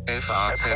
FAZ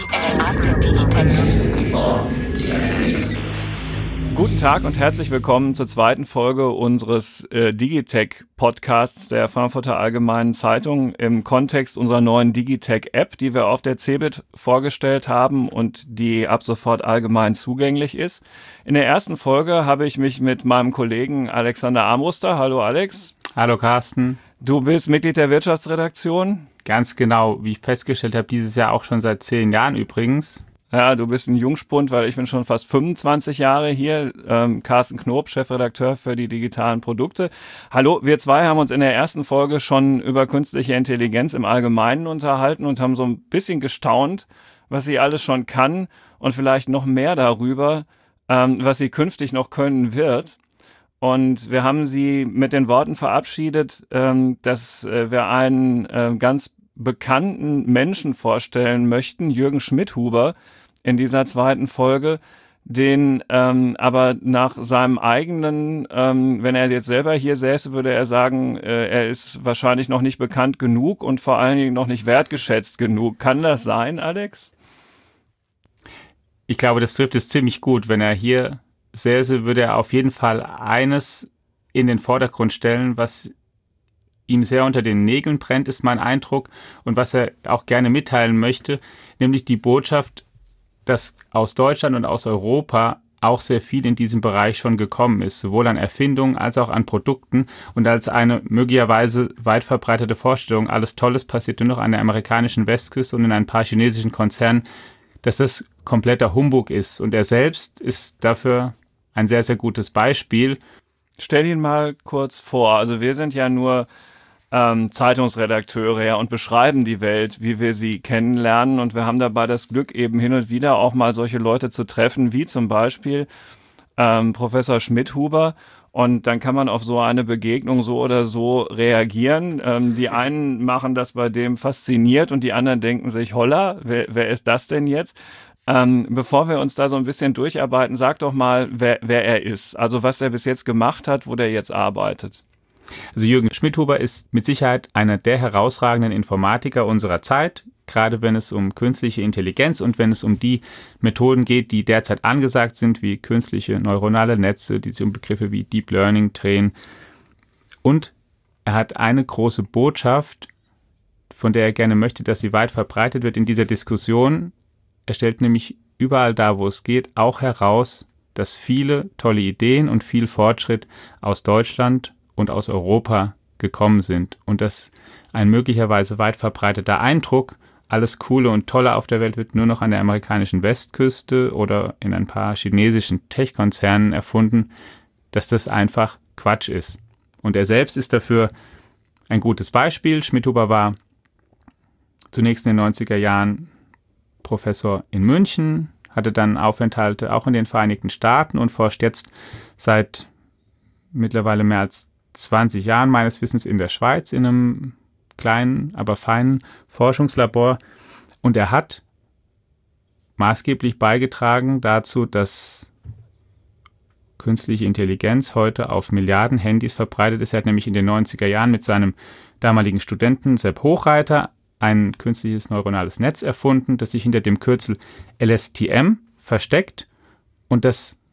Guten Tag und herzlich willkommen zur zweiten Folge unseres Digitech-Podcasts der Frankfurter Allgemeinen Zeitung im Kontext unserer neuen Digitech-App, die wir auf der CeBIT vorgestellt haben und die ab sofort allgemein zugänglich ist. In der ersten Folge habe ich mich mit meinem Kollegen Alexander Armbruster, hallo Alex. Hallo Carsten. Du bist Mitglied der Wirtschaftsredaktion. Ganz genau, wie ich festgestellt habe, dieses Jahr auch schon seit 10 Jahren übrigens. Ja, du bist ein Jungspund, weil ich bin schon fast 25 Jahre hier. Carsten Knob, Chefredakteur für die digitalen Produkte. Hallo, wir zwei haben uns in der ersten Folge schon über künstliche Intelligenz im Allgemeinen unterhalten und haben so ein bisschen gestaunt, was sie alles schon kann und vielleicht noch mehr darüber, was sie künftig noch können wird. Und wir haben sie mit den Worten verabschiedet, dass wir einen ganz bekannten Menschen vorstellen möchten, Jürgen Schmidhuber, in dieser zweiten Folge, den aber nach seinem eigenen, wenn er jetzt selber hier säße, würde er sagen, er ist wahrscheinlich noch nicht bekannt genug und vor allen Dingen noch nicht wertgeschätzt genug. Kann das sein, Alex? Ich glaube, das trifft es ziemlich gut. Wenn er hier säße, würde er auf jeden Fall eines in den Vordergrund stellen, was ihm sehr unter den Nägeln brennt, ist mein Eindruck, und was er auch gerne mitteilen möchte, nämlich die Botschaft, dass aus Deutschland und aus Europa auch sehr viel in diesem Bereich schon gekommen ist, sowohl an Erfindungen als auch an Produkten, und als eine möglicherweise weit verbreitete Vorstellung, alles Tolles passiert nur noch an der amerikanischen Westküste und in ein paar chinesischen Konzernen, dass das kompletter Humbug ist. Und er selbst ist dafür ein sehr, sehr gutes Beispiel. Stell ihn mal kurz vor. Also wir sind ja nur Zeitungsredakteure, ja, und beschreiben die Welt, wie wir sie kennenlernen. Und wir haben dabei das Glück, eben hin und wieder auch mal solche Leute zu treffen, wie zum Beispiel Professor Schmidhuber. Und dann kann man auf so eine Begegnung so oder so reagieren. Die einen machen das bei dem fasziniert und die anderen denken sich, holla, wer ist das denn jetzt? Bevor wir uns da so ein bisschen durcharbeiten, sag doch mal, wer er ist. Also was er bis jetzt gemacht hat, wo der jetzt arbeitet. Also Jürgen Schmidhuber ist mit Sicherheit einer der herausragenden Informatiker unserer Zeit, gerade wenn es um künstliche Intelligenz und wenn es um die Methoden geht, die derzeit angesagt sind, wie künstliche neuronale Netze, die sich um Begriffe wie Deep Learning drehen. Und er hat eine große Botschaft, von der er gerne möchte, dass sie weit verbreitet wird in dieser Diskussion. Er stellt nämlich überall da, wo es geht, auch heraus, dass viele tolle Ideen und viel Fortschritt aus Deutschland und aus Europa gekommen sind und dass ein möglicherweise weit verbreiteter Eindruck, alles Coole und Tolle auf der Welt wird nur noch an der amerikanischen Westküste oder in ein paar chinesischen Tech-Konzernen erfunden, dass das einfach Quatsch ist. Und er selbst ist dafür ein gutes Beispiel. Schmidhuber war zunächst in den 90er Jahren Professor in München, hatte dann Aufenthalte auch in den Vereinigten Staaten und forscht jetzt seit mittlerweile mehr als 20 Jahren meines Wissens in der Schweiz in einem kleinen, aber feinen Forschungslabor. Und er hat maßgeblich beigetragen dazu, dass künstliche Intelligenz heute auf Milliarden Handys verbreitet ist. Er hat nämlich in den 90er Jahren mit seinem damaligen Studenten Sepp Hochreiter ein künstliches neuronales Netz erfunden, das sich hinter dem Kürzel LSTM versteckt und das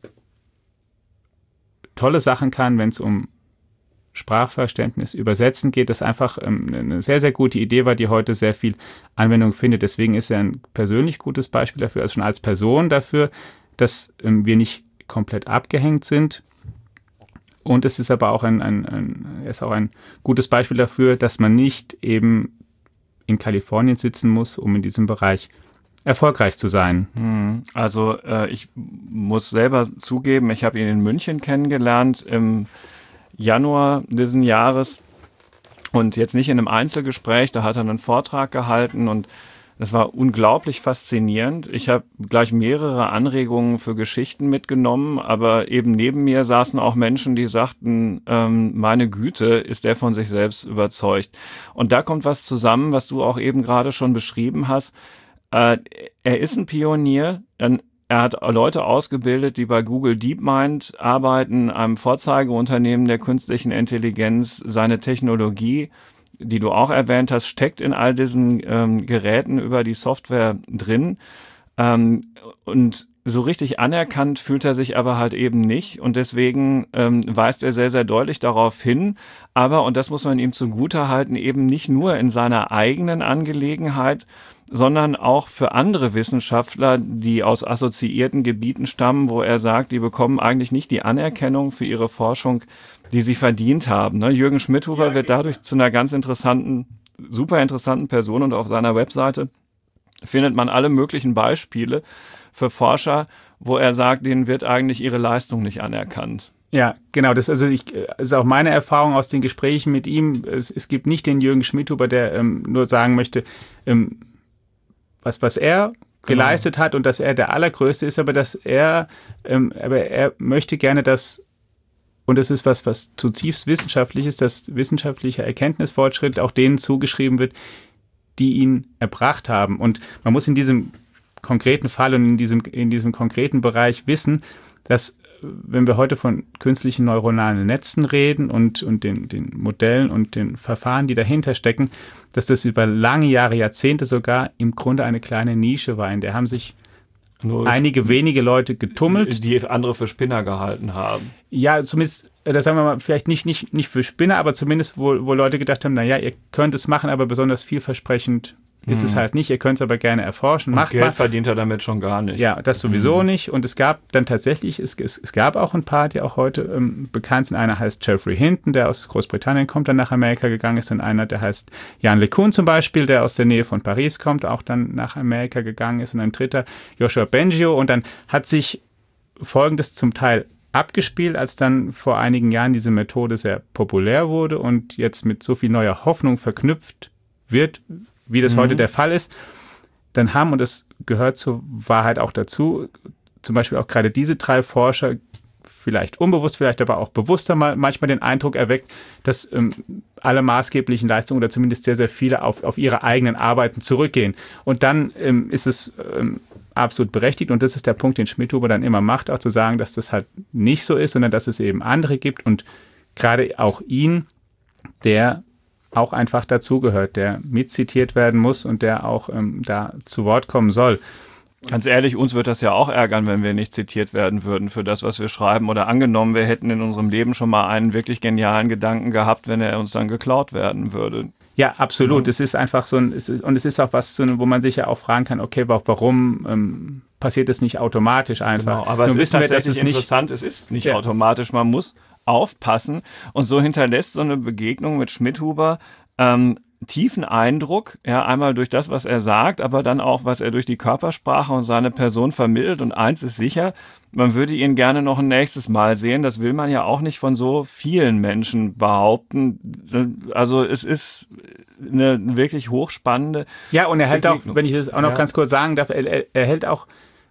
tolle Sachen kann, wenn es um Sprachverständnis, Übersetzen geht, das einfach eine sehr, sehr gute Idee war, die heute sehr viel Anwendung findet. Deswegen ist er ein persönlich gutes Beispiel dafür, also schon als Person dafür, dass wir nicht komplett abgehängt sind. Und es ist aber auch er ist auch ein gutes Beispiel dafür, dass man nicht eben in Kalifornien sitzen muss, um in diesem Bereich erfolgreich zu sein. Also ich muss selber zugeben, ich habe ihn in München kennengelernt im Januar diesen Jahres und jetzt nicht in einem Einzelgespräch, da hat er einen Vortrag gehalten und das war unglaublich faszinierend. Ich habe gleich mehrere Anregungen für Geschichten mitgenommen, aber eben neben mir saßen auch Menschen, die sagten, meine Güte, ist der von sich selbst überzeugt. Und da kommt was zusammen, was du auch eben gerade schon beschrieben hast. Er ist ein Pionier, Er hat Leute ausgebildet, die bei Google DeepMind arbeiten, einem Vorzeigeunternehmen der künstlichen Intelligenz, seine Technologie die du auch erwähnt hast, steckt in all diesen Geräten über die Software drin. Und so richtig anerkannt fühlt er sich aber halt eben nicht. Und deswegen weist er sehr, sehr deutlich darauf hin. Aber, und das muss man ihm zugutehalten, eben nicht nur in seiner eigenen Angelegenheit, sondern auch für andere Wissenschaftler, die aus assoziierten Gebieten stammen, wo er sagt, die bekommen eigentlich nicht die Anerkennung für ihre Forschung, die sie verdient haben. Ne? Jürgen Schmidhuber wird dadurch zu einer ganz interessanten, super interessanten Person, und auf seiner Webseite findet man alle möglichen Beispiele für Forscher, wo er sagt, denen wird eigentlich ihre Leistung nicht anerkannt. Ja, genau. Das ist auch meine Erfahrung aus den Gesprächen mit ihm. Es gibt nicht den Jürgen Schmidhuber, der nur sagen möchte, was er geleistet hat und dass er der Allergrößte ist, aber dass er möchte gerne, dass, und das ist was zutiefst wissenschaftlich ist, dass wissenschaftlicher Erkenntnisfortschritt auch denen zugeschrieben wird, die ihn erbracht haben. Und man muss in diesem konkreten Fall und in diesem konkreten Bereich wissen, dass, wenn wir heute von künstlichen neuronalen Netzen reden und den Modellen und den Verfahren, die dahinter stecken, dass das über lange Jahre, Jahrzehnte sogar im Grunde eine kleine Nische war, in der haben sich einige wenige Leute getummelt. Die andere für Spinner gehalten haben. Ja, zumindest, das sagen wir mal, vielleicht nicht für Spinner, aber zumindest, wo Leute gedacht haben, naja, ihr könnt es machen, aber besonders vielversprechend ist es halt nicht. Ihr könnt es aber gerne erforschen. Und Geld verdient er damit schon gar nicht. Ja, das sowieso nicht. Und es gab dann tatsächlich, es gab auch ein paar, die auch heute bekannt sind. Einer heißt Geoffrey Hinton, der aus Großbritannien kommt, dann nach Amerika gegangen ist. Dann einer, der heißt Jan LeCun zum Beispiel, der aus der Nähe von Paris kommt, auch dann nach Amerika gegangen ist. Und ein dritter, Joshua Bengio. Und dann hat sich Folgendes zum Teil abgespielt, als dann vor einigen Jahren diese Methode sehr populär wurde und jetzt mit so viel neuer Hoffnung verknüpft wird, wie das heute der Fall ist, dann haben, und das gehört zur Wahrheit auch dazu, zum Beispiel auch gerade diese 3 Forscher, vielleicht unbewusst, vielleicht aber auch bewusster manchmal den Eindruck erweckt, dass alle maßgeblichen Leistungen oder zumindest sehr, sehr viele auf ihre eigenen Arbeiten zurückgehen. Und dann ist es absolut berechtigt, und das ist der Punkt, den Schmidhuber dann immer macht, auch zu sagen, dass das halt nicht so ist, sondern dass es eben andere gibt und gerade auch ihn, der auch einfach dazugehört, der mitzitiert werden muss und der auch da zu Wort kommen soll. Ganz ehrlich, uns wird das ja auch ärgern, wenn wir nicht zitiert werden würden für das, was wir schreiben. Oder angenommen, wir hätten in unserem Leben schon mal einen wirklich genialen Gedanken gehabt, wenn er uns dann geklaut werden würde. Ja, absolut. Es ist einfach so und es ist auch was, wo man sich ja auch fragen kann, okay, warum passiert das nicht automatisch einfach? Genau, aber es ist tatsächlich interessant, es ist nicht automatisch, man muss aufpassen. Und so hinterlässt so eine Begegnung mit Schmidhuber tiefen Eindruck, ja, einmal durch das, was er sagt, aber dann auch, was er durch die Körpersprache und seine Person vermittelt. Und eins ist sicher, man würde ihn gerne noch ein nächstes Mal sehen. Das will man ja auch nicht von so vielen Menschen behaupten. Also es ist eine wirklich hochspannende Ja, und er hält auch, wenn ich das auch noch ganz kurz sagen darf, er hält auch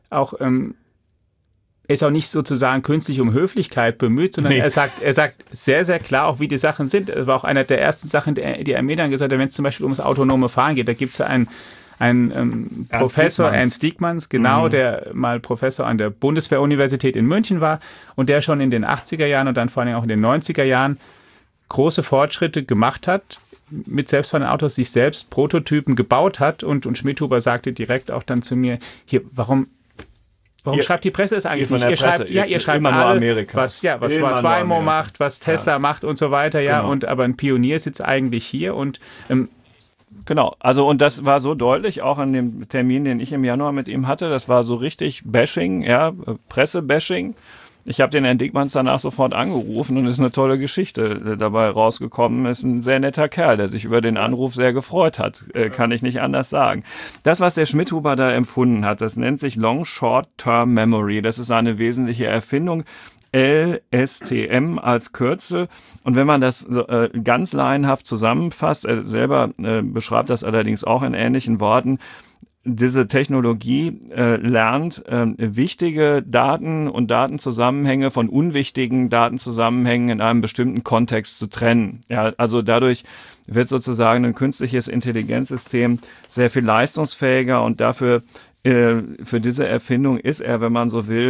er ist auch nicht sozusagen künstlich um Höflichkeit bemüht, sondern er sagt sehr, sehr klar auch, wie die Sachen sind. Das war auch einer der ersten Sachen, die er mir dann gesagt hat, wenn es zum Beispiel ums autonome Fahren geht. Da gibt es ja einen Professor, Ernst Diekmanns, genau, der mal Professor an der Bundeswehr-Universität in München war und der schon in den 80er Jahren und dann vor allem auch in den 90er Jahren große Fortschritte gemacht hat, mit selbstfahrenden Autos sich selbst Prototypen gebaut hat. Und Schmidhuber sagte direkt auch dann zu mir, hier, warum schreibt die Presse es eigentlich nicht? Ihr schreibt immer alle, Amerika. was Waymo macht, was Tesla macht und so weiter, Genau. aber ein Pionier sitzt eigentlich hier und Genau, also und das war so deutlich, auch an dem Termin, den ich im Januar mit ihm hatte, das war so richtig Bashing, ja, Presse-Bashing. Ich habe den Herrn Diekmanns danach sofort angerufen und es ist eine tolle Geschichte dabei rausgekommen. Ist ein sehr netter Kerl, der sich über den Anruf sehr gefreut hat. Kann ich nicht anders sagen. Das, was der Schmidhuber da empfunden hat, das nennt sich Long Short Term Memory. Das ist eine wesentliche Erfindung. LSTM als Kürzel. Und wenn man das ganz laienhaft zusammenfasst, er selber beschreibt das allerdings auch in ähnlichen Worten, diese Technologie lernt, wichtige Daten und Datenzusammenhänge von unwichtigen Datenzusammenhängen in einem bestimmten Kontext zu trennen. Ja, also dadurch wird sozusagen ein künstliches Intelligenzsystem sehr viel leistungsfähiger und dafür, für diese Erfindung ist er, wenn man so will,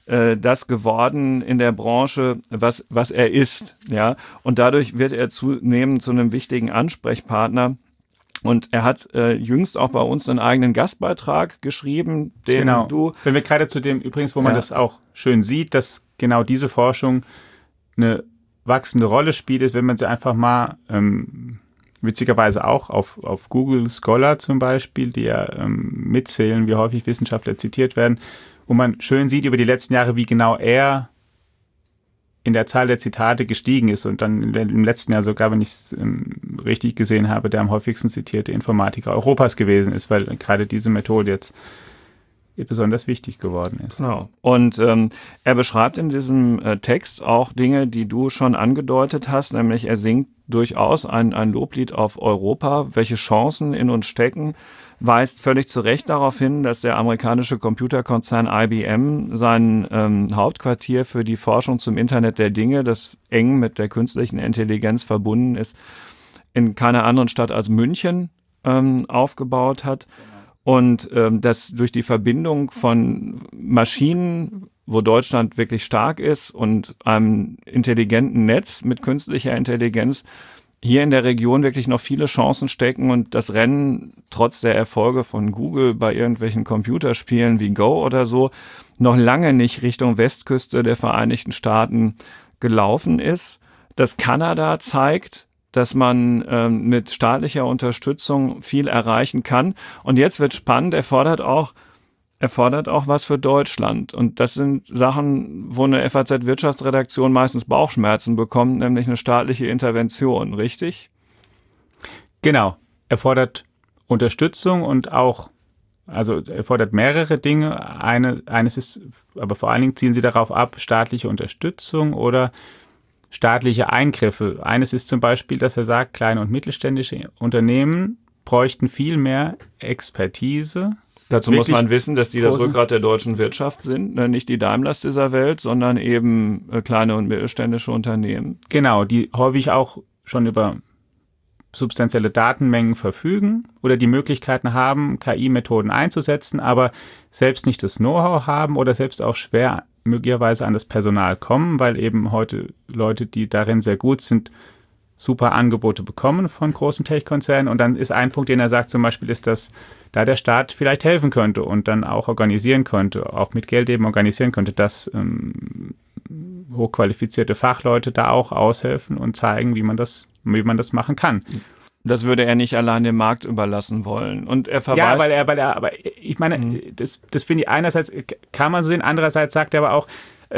das geworden in der Branche, was er ist. Ja? Und dadurch wird er zunehmend zu einem wichtigen Ansprechpartner. Und er hat jüngst auch bei uns einen eigenen Gastbeitrag geschrieben, den du... Wenn wir gerade zu dem übrigens, wo man das auch schön sieht, dass genau diese Forschung eine wachsende Rolle spielt, ist, wenn man sie einfach mal witzigerweise auch auf Google Scholar zum Beispiel, die ja mitzählen, wie häufig Wissenschaftler zitiert werden, wo man schön sieht über die letzten Jahre, wie genau er in der Zahl der Zitate gestiegen ist und dann im letzten Jahr sogar, wenn ich es richtig gesehen habe, der am häufigsten zitierte Informatiker Europas gewesen ist, weil gerade diese Methode jetzt besonders wichtig geworden ist. Genau. Und er beschreibt in diesem Text auch Dinge, die du schon angedeutet hast, nämlich er singt durchaus ein Loblied auf Europa, welche Chancen in uns stecken, weist völlig zu Recht darauf hin, dass der amerikanische Computerkonzern IBM sein Hauptquartier für die Forschung zum Internet der Dinge, das eng mit der künstlichen Intelligenz verbunden ist, in keiner anderen Stadt als München aufgebaut hat. Und dass durch die Verbindung von Maschinen, wo Deutschland wirklich stark ist, und einem intelligenten Netz mit künstlicher Intelligenz hier in der Region wirklich noch viele Chancen stecken und das Rennen trotz der Erfolge von Google bei irgendwelchen Computerspielen wie Go oder so noch lange nicht Richtung Westküste der Vereinigten Staaten gelaufen ist. Dass Kanada zeigt, dass man mit staatlicher Unterstützung viel erreichen kann. Und jetzt wird spannend, er fordert auch was für Deutschland. Und das sind Sachen, wo eine FAZ-Wirtschaftsredaktion meistens Bauchschmerzen bekommt, nämlich eine staatliche Intervention, richtig? Genau. Er fordert Unterstützung und auch, also er fordert mehrere Dinge. Eines ist, aber vor allen Dingen zielen sie darauf ab, staatliche Unterstützung oder staatliche Eingriffe. Eines ist zum Beispiel, dass er sagt, kleine und mittelständische Unternehmen bräuchten viel mehr Expertise. Dazu muss man wissen, dass die das Rückgrat der deutschen Wirtschaft sind, ne? Nicht die Daimlers dieser Welt, sondern eben kleine und mittelständische Unternehmen. Genau, die häufig auch schon über substanzielle Datenmengen verfügen oder die Möglichkeiten haben, KI-Methoden einzusetzen, aber selbst nicht das Know-how haben oder selbst auch schwer möglicherweise an das Personal kommen, weil eben heute Leute, die darin sehr gut sind, super Angebote bekommen von großen Tech-Konzernen. Und dann ist ein Punkt, den er sagt zum Beispiel, ist, dass da der Staat vielleicht helfen könnte und dann auch organisieren könnte, auch mit Geld eben organisieren könnte, dass hochqualifizierte Fachleute da auch aushelfen und zeigen, wie man das machen kann. Das würde er nicht allein dem Markt überlassen wollen. Und er verweist... Ja, aber ich meine, das finde ich einerseits, kann man so sehen, andererseits sagt er aber auch,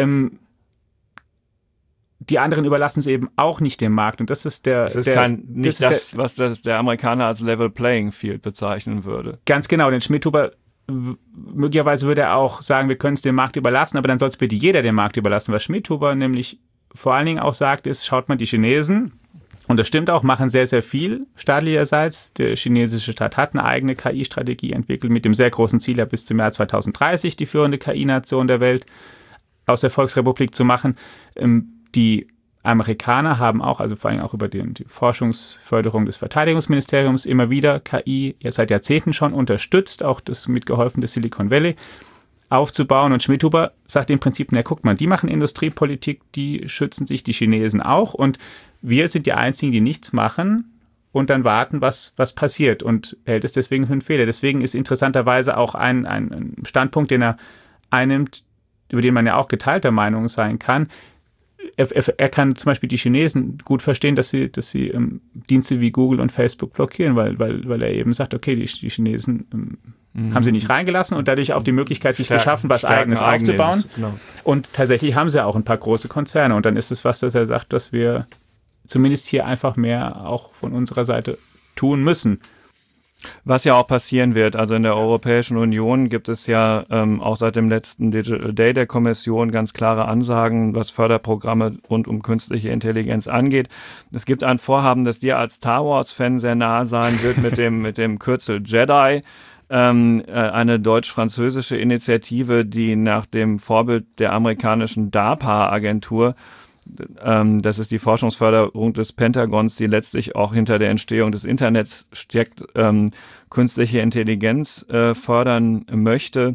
die anderen überlassen es eben auch nicht dem Markt. Und das ist was der Amerikaner als Level Playing Field bezeichnen würde. Ganz genau, denn Schmidhuber, möglicherweise würde er auch sagen, wir können es dem Markt überlassen, aber dann soll es bitte jeder dem Markt überlassen. Was Schmidhuber nämlich vor allen Dingen auch sagt, ist, schaut mal, die Chinesen, und das stimmt auch, machen sehr, sehr viel staatlicherseits. Der chinesische Staat hat eine eigene KI-Strategie entwickelt mit dem sehr großen Ziel, ja bis zum Jahr 2030 die führende KI-Nation der Welt aus der Volksrepublik zu machen. Die Amerikaner haben auch, also vor allem auch über die Forschungsförderung des Verteidigungsministeriums immer wieder KI jetzt seit Jahrzehnten schon unterstützt, auch das mitgeholfen, das Silicon Valley aufzubauen. Und Schmidhuber sagt im Prinzip, na guckt mal, die machen Industriepolitik, die schützen sich, die Chinesen auch, und wir sind die Einzigen, die nichts machen und dann warten, was passiert, und hält es deswegen für einen Fehler. Deswegen ist interessanterweise auch ein Standpunkt, den er einnimmt, über den man ja auch geteilter Meinung sein kann. Er kann zum Beispiel die Chinesen gut verstehen, dass sie Dienste wie Google und Facebook blockieren, weil er eben sagt, okay, die Chinesen haben sie nicht reingelassen und dadurch auch die Möglichkeit sich geschaffen, was Eigenes aufzubauen. Genau. Und tatsächlich haben sie auch ein paar große Konzerne. Und dann ist es was, dass er sagt, dass wir zumindest hier einfach mehr auch von unserer Seite tun müssen. Was ja auch passieren wird, also in der Europäischen Union gibt es ja auch seit dem letzten Digital Day der Kommission ganz klare Ansagen, was Förderprogramme rund um künstliche Intelligenz angeht. Es gibt ein Vorhaben, das dir als Star Wars-Fan sehr nahe sein wird mit dem Kürzel Jedi. Eine deutsch-französische Initiative, die nach dem Vorbild der amerikanischen DARPA-Agentur, das ist die Forschungsförderung des Pentagons, die letztlich auch hinter der Entstehung des Internets steckt, künstliche Intelligenz fördern möchte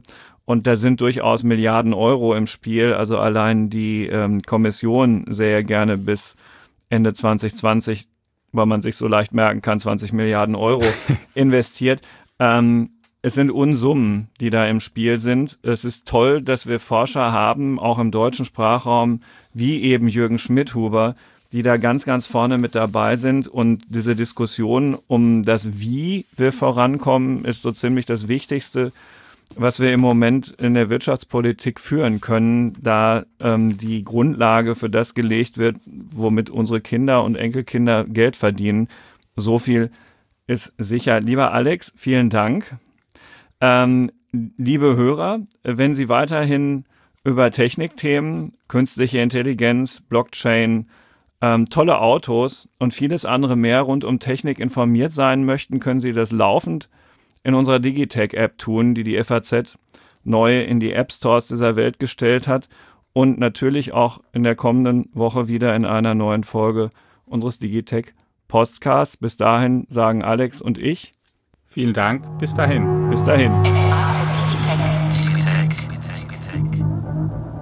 Und da sind durchaus Milliarden Euro im Spiel. Also allein die Kommission sehr gerne bis Ende 2020, weil man sich so leicht merken kann, 20 Milliarden Euro investiert. Es sind Unsummen, die da im Spiel sind. Es ist toll, dass wir Forscher haben, auch im deutschen Sprachraum, wie eben Jürgen Schmidhuber, die da ganz, ganz vorne mit dabei sind. Und diese Diskussion um das Wie wir vorankommen, ist so ziemlich das Wichtigste, was wir im Moment in der Wirtschaftspolitik führen können, da die Grundlage für das gelegt wird, womit unsere Kinder und Enkelkinder Geld verdienen. So viel ist sicher. Lieber Alex, vielen Dank. Liebe Hörer, wenn Sie weiterhin über Technikthemen, künstliche Intelligenz, Blockchain, tolle Autos und vieles andere mehr rund um Technik informiert sein möchten, können Sie das laufend in unserer Digitech-App tun, die FAZ neu in die App-Stores dieser Welt gestellt hat und natürlich auch in der kommenden Woche wieder in einer neuen Folge unseres Digitech-Podcasts. Bis dahin sagen Alex und ich vielen Dank. Bis dahin. Bis dahin. FAZ Digitech.